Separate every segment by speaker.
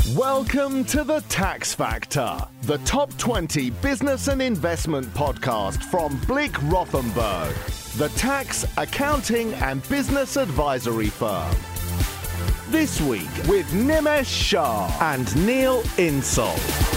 Speaker 1: Welcome to The Tax Factor, the top 20 business and investment podcast from Blick Rothenberg, the tax, accounting and business advisory firm. This week with Nimesh Shah and Neil Insall.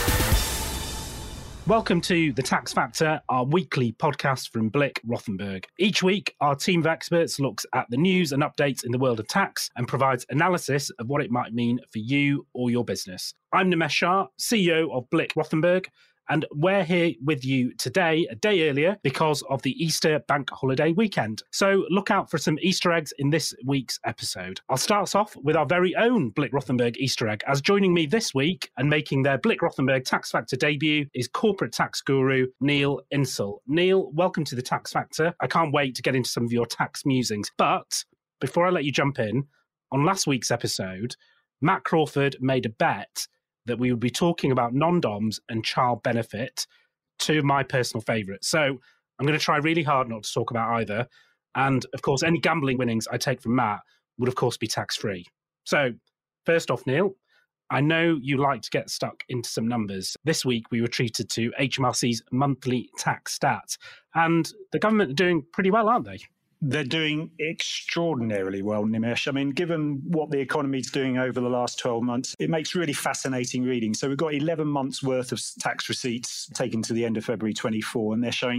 Speaker 2: Welcome to The Tax Factor, our weekly podcast from Blick Rothenberg. Each week, our team of experts looks at the news and updates in the world of tax and provides analysis of what it might mean for you or your business. I'm Nimesh Shah, CEO of Blick Rothenberg, and we're here with you today, a day earlier, because of the Easter bank holiday weekend. So look out for some Easter eggs in this week's episode. I'll start us off with our very own Blick Rothenberg Easter egg, as joining me this week and making their Blick Rothenberg Tax Factor debut is corporate tax guru Neil Insall. Neil, welcome to the Tax Factor. I can't wait to get into some of your tax musings. But before I let you jump in, on last week's episode, Matt Crawford made a bet that we would be talking about non-doms and child benefit, two of my personal favourites. So I'm going to try really hard not to talk about either. And of course, any gambling winnings I take from Matt would of course be tax-free. So first off, Neil, I know you like to get stuck into some numbers. This week, we were treated to HMRC's monthly tax stats. And the government are doing pretty well, aren't they?
Speaker 3: They're doing extraordinarily well, Nimesh. I mean, given what the economy is doing over the last 12 months, it makes really fascinating reading. So we've got 11 months worth of tax receipts taken to the end of February 24, and they're showing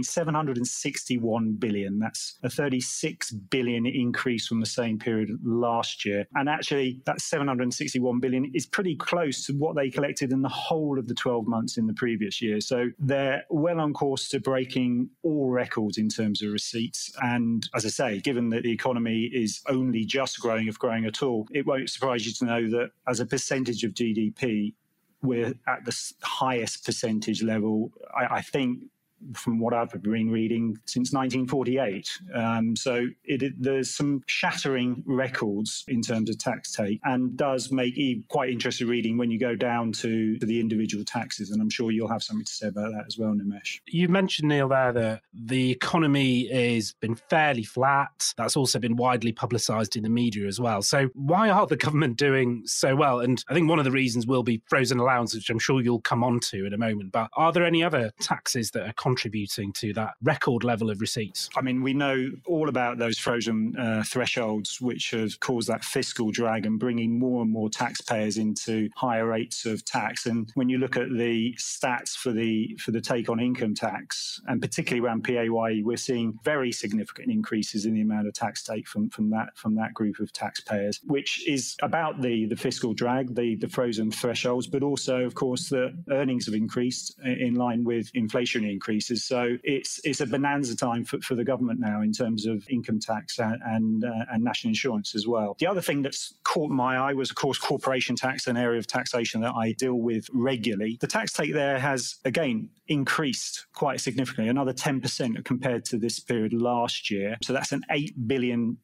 Speaker 3: 761 billion. That's a 36 billion increase from the same period last year. And actually, that 761 billion is pretty close to what they collected in the whole of the 12 months in the previous year. So they're well on course to breaking all records in terms of receipts. And as I say, given that the economy is only just growing, if growing at all, it won't surprise you to know that as a percentage of GDP, we're at the highest percentage level, I think, from what I've been reading, since 1948. So there's some shattering records in terms of tax take, and does make quite interesting reading when you go down to the individual taxes. And I'm sure you'll have something to say about that as well, Nimesh.
Speaker 2: You mentioned, Neil, there that the economy has been fairly flat. That's also been widely publicised in the media as well. So why are the government doing so well? And I think one of the reasons will be frozen allowance, which I'm sure you'll come on to in a moment. But are there any other taxes that are contributing to that record level of receipts?
Speaker 3: I mean, we know all about those frozen thresholds, which have caused that fiscal drag and bringing more and more taxpayers into higher rates of tax. And when you look at the stats for the take on income tax, and particularly around PAYE, we're seeing very significant increases in the amount of tax take from that group of taxpayers, which is about the fiscal drag, the frozen thresholds, but also, of course, the earnings have increased in line with inflationary increases. So it's a bonanza time for the government now in terms of income tax and national insurance as well. The other thing that's caught my eye was, of course, corporation tax, an area of taxation that I deal with regularly. The tax take there has, again, increased quite significantly, another 10% compared to this period last year. So that's an £8 billion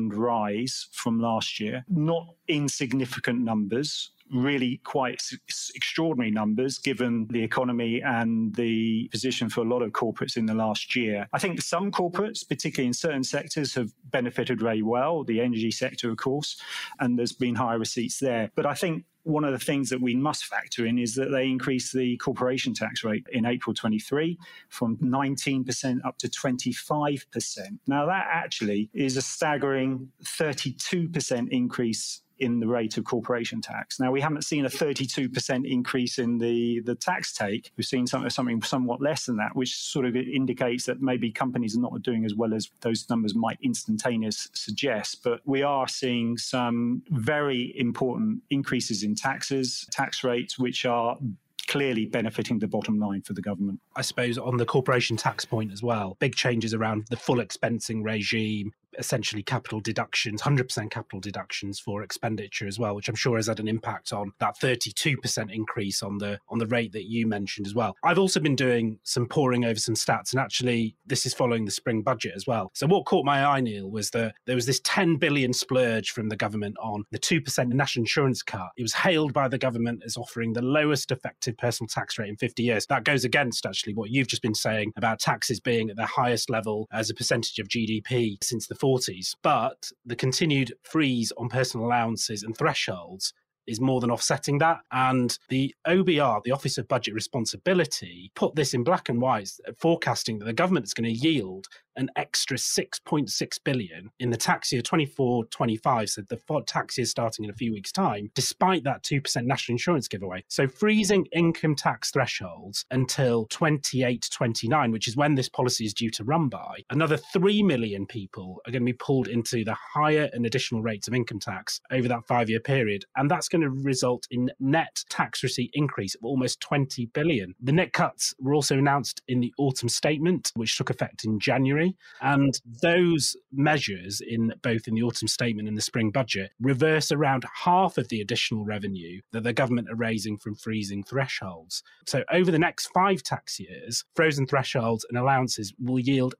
Speaker 3: rise from last year. Not insignificant numbers. Really quite extraordinary numbers given the economy and the position for a lot of corporates in the last year. I think some corporates, particularly in certain sectors, have benefited very well, the energy sector, of course, and there's been higher receipts there. But I think one of the things that we must factor in is that they increased the corporation tax rate in April 23 from 19% up to 25%. Now, that actually is a staggering 32% increase in the rate of corporation tax. Now, we haven't seen a 32% increase in the tax take. We've seen something somewhat less than that, which sort of indicates that maybe companies are not doing as well as those numbers might instantaneously suggest. But we are seeing some very important increases in taxes, tax rates, which are clearly benefiting the bottom line for the government.
Speaker 2: I suppose on the corporation tax point as well, big changes around the full expensing regime, essentially capital deductions, 100% capital deductions for expenditure as well, which I'm sure has had an impact on that 32% increase on the rate that you mentioned as well. I've also been doing some poring over some stats, and actually this is following the spring budget as well. So what caught my eye, Neil, was that there was this 10 billion splurge from the government on the 2% national insurance cut. It was hailed by the government as offering the lowest effective personal tax rate in 50 years. That goes against actually what you've just been saying about taxes being at their highest level as a percentage of GDP since the 40s. But the continued freeze on personal allowances and thresholds is more than offsetting that. And the OBR, the Office of Budget Responsibility, put this in black and white, forecasting that the government is going to yield an extra 6.6 billion in the tax year 24-25, so the tax year starting in a few weeks' time, despite that 2% national insurance giveaway. So freezing income tax thresholds until 28-29, which is when this policy is due to run by, another 3 million people are going to be pulled into the higher and additional rates of income tax over that 5-year period. And that's going to result in net tax receipt increase of almost 20 billion. The net cuts were also announced in the autumn statement, which took effect in January. And those measures, in both in the autumn statement and the spring budget, reverse around half of the additional revenue that the government are raising from freezing thresholds. So over the next 5 tax years, frozen thresholds and allowances will yield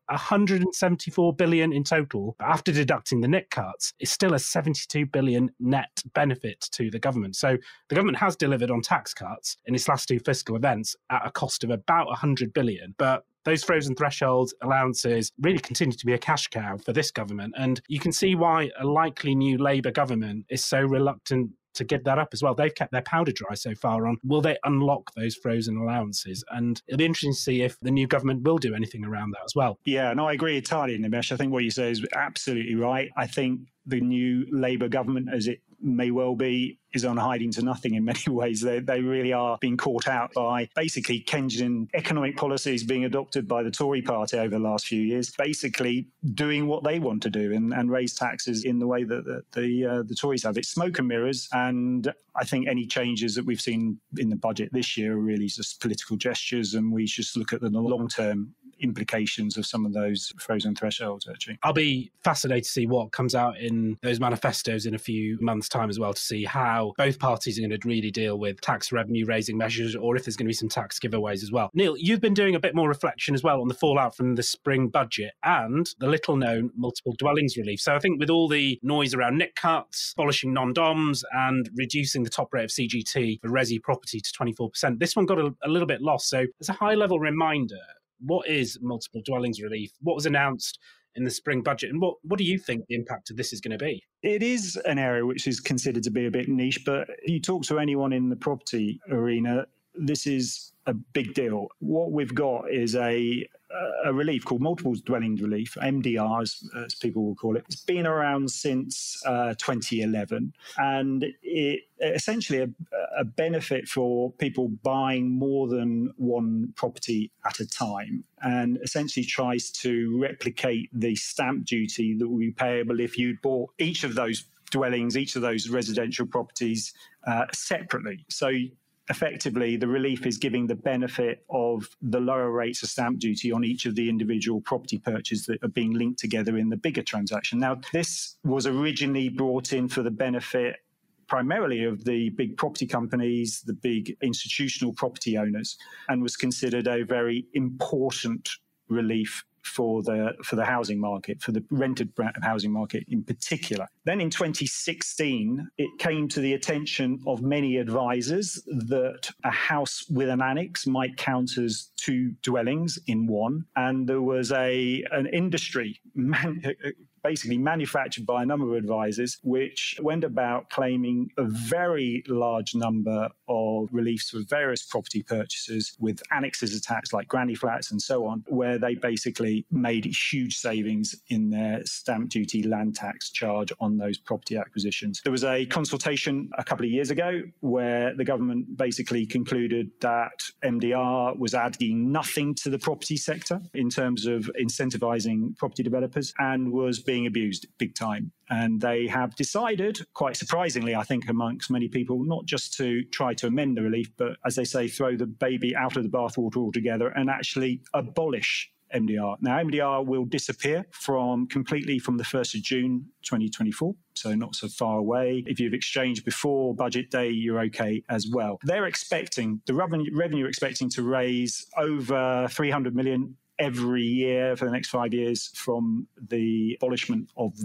Speaker 2: 174 billion in total. But after deducting the net cuts, it's still a 72 billion net benefit to the government. So the government has delivered on tax cuts in its last 2 fiscal events at a cost of about 100 billion. But those frozen thresholds, allowances really continue to be a cash cow for this government. And you can see why a likely new Labour government is so reluctant to give that up as well. They've kept their powder dry so far on, will they unlock those frozen allowances? And it'll be interesting to see if the new government will do anything around that as well.
Speaker 3: Yeah, no, I agree entirely, Nimesh. I think what you say is absolutely right. I think the new Labour government, as it may well be, is on hiding to nothing in many ways. They really are being caught out by basically Keynesian economic policies being adopted by the Tory party over the last few years, basically doing what they want to do and raise taxes in the way that the Tories have. It's smoke and mirrors, and I think any changes that we've seen in the budget this year are really just political gestures, and we should look at the long-term implications of some of those frozen thresholds, actually.
Speaker 2: I'll be fascinated to see what comes out in those manifestos in a few months' time as well, to see how both parties are going to really deal with tax revenue raising measures, or if there's going to be some tax giveaways as well. Neil, you've been doing a bit more reflection as well on the fallout from the spring budget and the little-known multiple dwellings relief. So I think with all the noise around NIC cuts, abolishing non-doms and reducing the top rate of CGT for resi property to 24%, this one got a little bit lost. So as a high-level reminder, what is multiple dwellings relief? What was announced in the spring budget? And what do you think the impact of this is going to be?
Speaker 3: It is an area which is considered to be a bit niche, but if you talk to anyone in the property arena, this is a big deal. What we've got is a relief called multiple dwelling relief, MDR as people will call it. It's been around since 2011, and it essentially a benefit for people buying more than one property at a time, and essentially tries to replicate the stamp duty that would be payable if you'd bought each of those dwellings, each of those residential properties separately. So effectively, the relief is giving the benefit of the lower rates of stamp duty on each of the individual property purchases that are being linked together in the bigger transaction. Now, this was originally brought in for the benefit primarily of the big property companies, the big institutional property owners, and was considered a very important relief for the housing market, for the rented housing market in particular. Then in 2016, it came to the attention of many advisors that a house with an annex might count as 2 dwellings in one. And there was an industry basically manufactured by a number of advisors, which went about claiming a very large number of reliefs for various property purchases with annexes attached like granny flats and so on, where they basically made huge savings in their stamp duty land tax charge on those property acquisitions. There was a consultation a couple of years ago where the government basically concluded that MDR was adding nothing to the property sector in terms of incentivizing property developers and was being abused big time. And they have decided, quite surprisingly, I think, amongst many people, not just to try to amend the relief, but as they say, throw the baby out of the bathwater altogether and actually abolish MDR. Now, MDR will disappear completely from the 1st of June 2024, so not so far away. If you've exchanged before budget day, you're okay as well. They're expecting, the revenue expecting to raise over 300 million every year for the next 5 years from the abolishment of this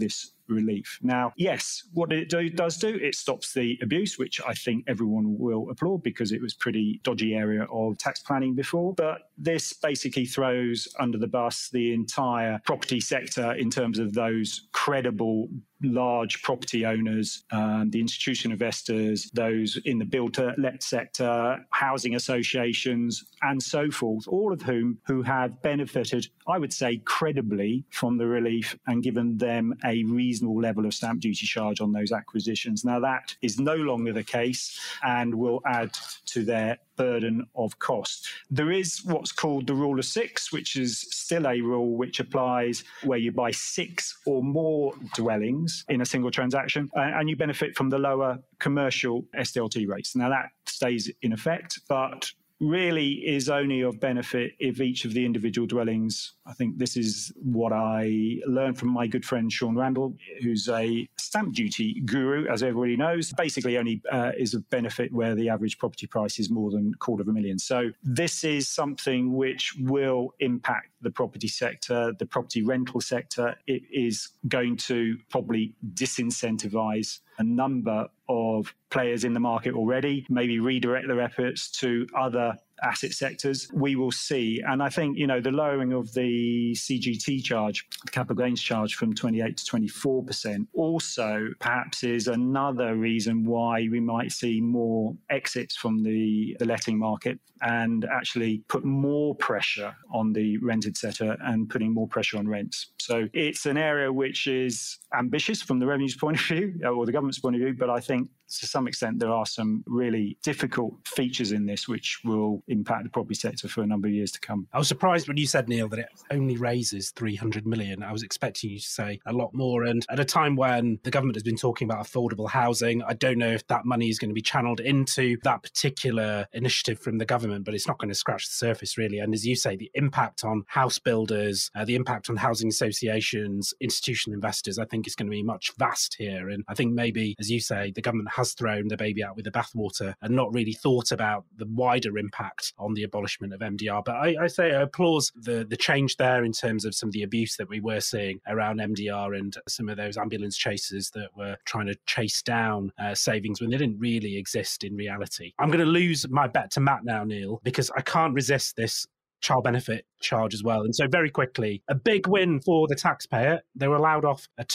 Speaker 3: relief. Now, yes, what it does do, it stops the abuse, which I think everyone will applaud because it was pretty dodgy area of tax planning before. But this basically throws under the bus the entire property sector in terms of those credible large property owners, the institutional investors, those in the build-to-let sector, housing associations, and so forth, all of who have benefited, I would say, credibly from the relief and given them a reasonable level of stamp duty charge on those acquisitions. Now, that is no longer the case and will add to their burden of cost. There is what's called the rule of six, which is still a rule which applies where you buy 6 or more dwellings in a single transaction and you benefit from the lower commercial SDLT rates. Now that stays in effect, but really is only of benefit if each of the individual dwellings, I think this is what I learned from my good friend Sean Randall, who's a stamp duty guru, as everybody knows, basically only is of benefit where the average property price is more than $250,000. So this is something which will impact the property sector, the property rental sector. It is going to probably disincentivize a number of players in the market already, maybe redirect their efforts to other asset sectors. We will see. And I think, the lowering of the CGT charge, the capital gains charge from 28 to 24% also perhaps is another reason why we might see more exits from the letting market and actually put more pressure on the rented sector and putting more pressure on rents. So it's an area which is ambitious from the revenues point of view or the government's point of view, but I think to some extent there are some really difficult features in this which will impact the property sector for a number of years to come.
Speaker 2: I was surprised when you said, Neil, that it only raises 300 million. I was expecting you to say a lot more. And at a time when the government has been talking about affordable housing, I don't know if that money is going to be channeled into that particular initiative from the government, but it's not going to scratch the surface, really. And as you say, the impact on house builders, the impact on housing associations, institutional investors, I think is going to be much vast here. And I think maybe, as you say, the government has thrown the baby out with the bathwater and not really thought about the wider impact on the abolishment of MDR. But I say I applaud the change there in terms of some of the abuse that we were seeing around MDR and some of those ambulance chasers that were trying to chase down savings when they didn't really exist in reality. I'm going to lose my bet to Matt now, Neil, because I can't resist this child benefit charge as well. And so very quickly, a big win for the taxpayer. They were allowed off a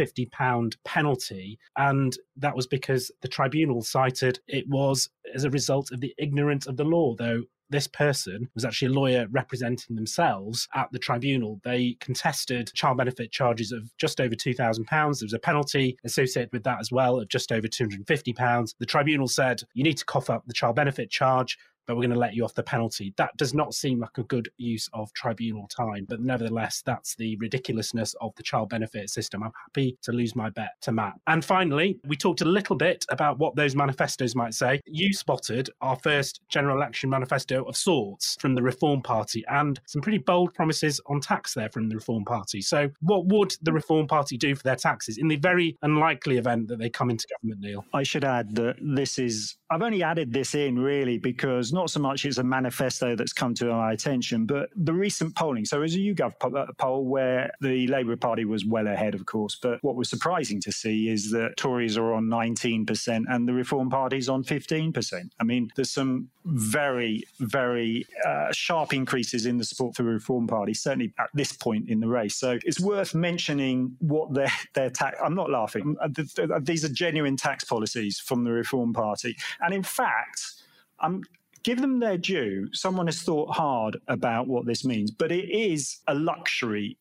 Speaker 2: £250 penalty. And that was because the tribunal cited it was as a result of the ignorance of the law, though this person was actually a lawyer representing themselves at the tribunal. They contested child benefit charges of just over £2,000. There was a penalty associated with that as well of just over £250. The tribunal said, you need to cough up the child benefit charge, but we're going to let you off the penalty. That does not seem like a good use of tribunal time. But nevertheless, that's the ridiculousness of the child benefit system. I'm happy to lose my bet to Matt. And finally, we talked a little bit about what those manifestos might say. You spotted our first general election manifesto of sorts from the Reform Party and some pretty bold promises on tax there from the Reform Party. So what would the Reform Party do for their taxes in the very unlikely event that they come into government, Neil?
Speaker 3: I should add that I've only added this in really because not so much it's a manifesto that's come to our attention, but the recent polling. So as a YouGov poll where the Labour Party was well ahead, of course, but what was surprising to see is that Tories are on 19% and the Reform Party's on 15%. I mean, there's some very, very sharp increases in the support for the Reform Party, certainly at this point in the race. So it's worth mentioning what their tax... I'm not laughing. These are genuine tax policies from the Reform Party. And in fact, give them their due. Someone has thought hard about what this means, but it is a luxury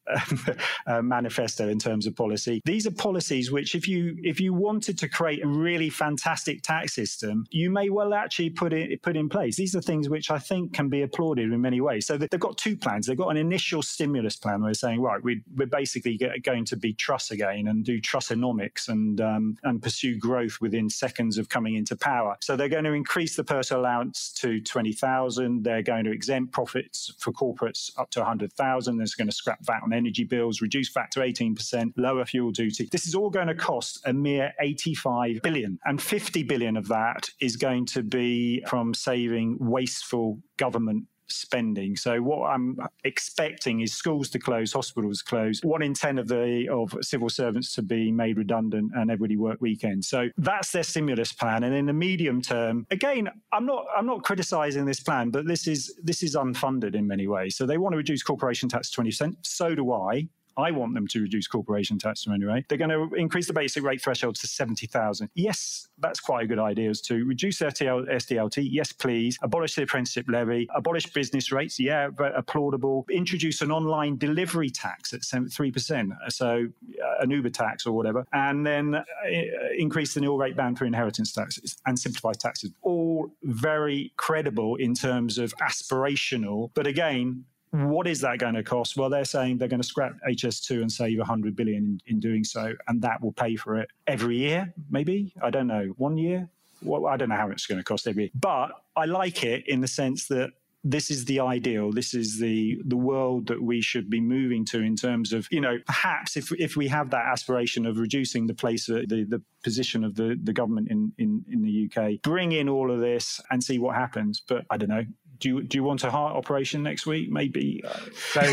Speaker 3: manifesto in terms of policy. These are policies which, if you wanted to create a really fantastic tax system, you may well actually put in place. These are things which I think can be applauded in many ways. So they've got two plans. They've got an initial stimulus plan where they're saying, right, we're basically going to be truss again and do trussonomics and pursue growth within seconds of coming into power. So they're going to increase the personal allowance to 20,000. They're going to exempt profits for corporates up to 100,000. They're going to scrap VAT on energy bills, reduce VAT to 18%, lower fuel duty. This is all going to cost a mere 85 billion, and 50 billion of that is going to be from saving wasteful government spending. So what I'm expecting is schools to close, hospitals close, 1 in 10 of civil servants to be made redundant, and everybody work weekends. So that's their stimulus plan. And in the medium term, again, I'm not criticizing this plan, but this is unfunded in many ways. So they want to reduce corporation tax to 20%. So do I. I want them to reduce corporation tax to anyway. They're going to increase the basic rate threshold to 70,000. Yes, that's quite a good idea as to reduce SDLT. Yes, please. Abolish the apprenticeship levy. Abolish business rates. Yeah, but applaudable. Introduce an online delivery tax at 3%. So an Uber tax or whatever. And then increase the nil rate ban for inheritance taxes and simplify taxes. All very credible in terms of aspirational. But again, what is that going to cost? Well, they're saying they're going to scrap HS2 and save 100 billion in doing so, and that will pay for it every year, maybe? I don't know. 1 year? Well, I don't know how much it's going to cost every year. But I like it in the sense that this is the ideal. This is the world that we should be moving to in terms of, perhaps if we have that aspiration of reducing the position of the government in the UK, bring in all of this and see what happens. But I don't know. Do you want a heart operation next week? Maybe.
Speaker 2: So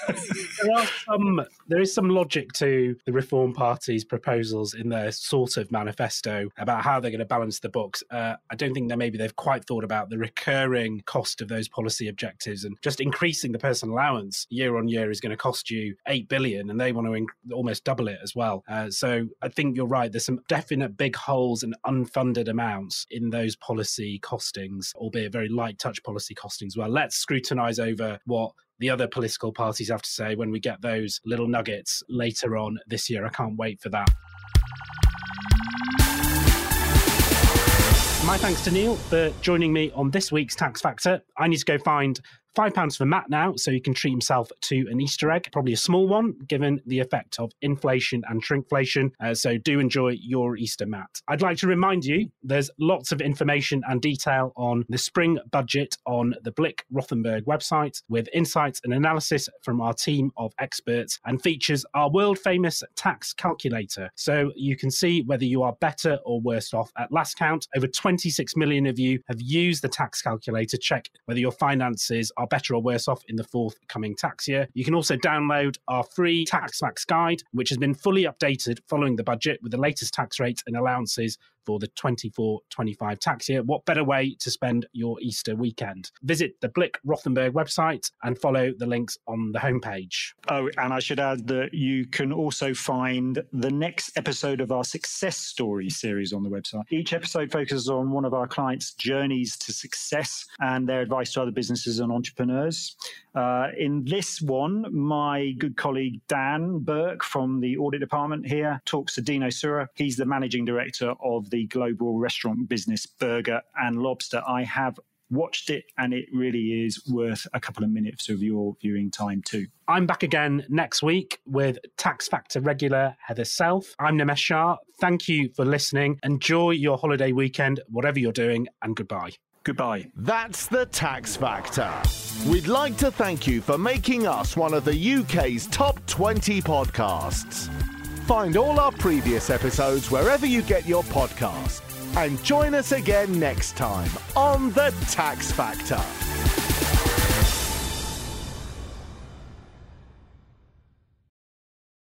Speaker 2: there is some logic to the Reform Party's proposals in their sort of manifesto about how they're going to balance the books. I don't think that maybe they've quite thought about the recurring cost of those policy objectives, and just increasing the personal allowance year on year is going to cost you 8 billion, and they want to almost double it as well. So I think you're right. There's some definite big holes and unfunded amounts in those policy costings, albeit very light touch policy costings. Well, let's scrutinise over what the other political parties have to say when we get those little nuggets later on this year. I can't wait for that. My thanks to Neil for joining me on this week's Tax Factor. I need to go find £5 for Matt now, so he can treat himself to an Easter egg, probably a small one, given the effect of inflation and shrinkflation. So do enjoy your Easter, Matt. I'd like to remind you, there's lots of information and detail on the spring budget on the Blick Rothenberg website, with insights and analysis from our team of experts, and features our world-famous tax calculator. So you can see whether you are better or worse off. At last count, over 26 million of you have used the tax calculator. Check whether your finances are better or worse off in the forthcoming tax year. You can also download our free Tax Facts guide, which has been fully updated following the budget with the latest tax rates and allowances for the 24-25 tax year. What better way to spend your Easter weekend? Visit the Blick Rothenberg website and follow the links on the homepage.
Speaker 3: Oh, and I should add that you can also find the next episode of our Success Story series on the website. Each episode focuses on one of our clients' journeys to success and their advice to other businesses and entrepreneurs. In this one, my good colleague Dan Burke from the audit department here talks to Dino Sura. He's the managing director of the global restaurant business Burger and Lobster. I have watched it, and it really is worth a couple of minutes of your viewing time too.
Speaker 2: I'm back again next week with Tax Factor regular Heather Self. I'm Nimesh Shah. Thank you for listening. Enjoy your holiday weekend, whatever you're doing, and goodbye.
Speaker 3: Goodbye.
Speaker 1: That's the Tax Factor. We'd like to thank you for making us one of the UK's top 20 podcasts. Find all our previous episodes wherever you get your podcasts. And join us again next time on the Tax Factor.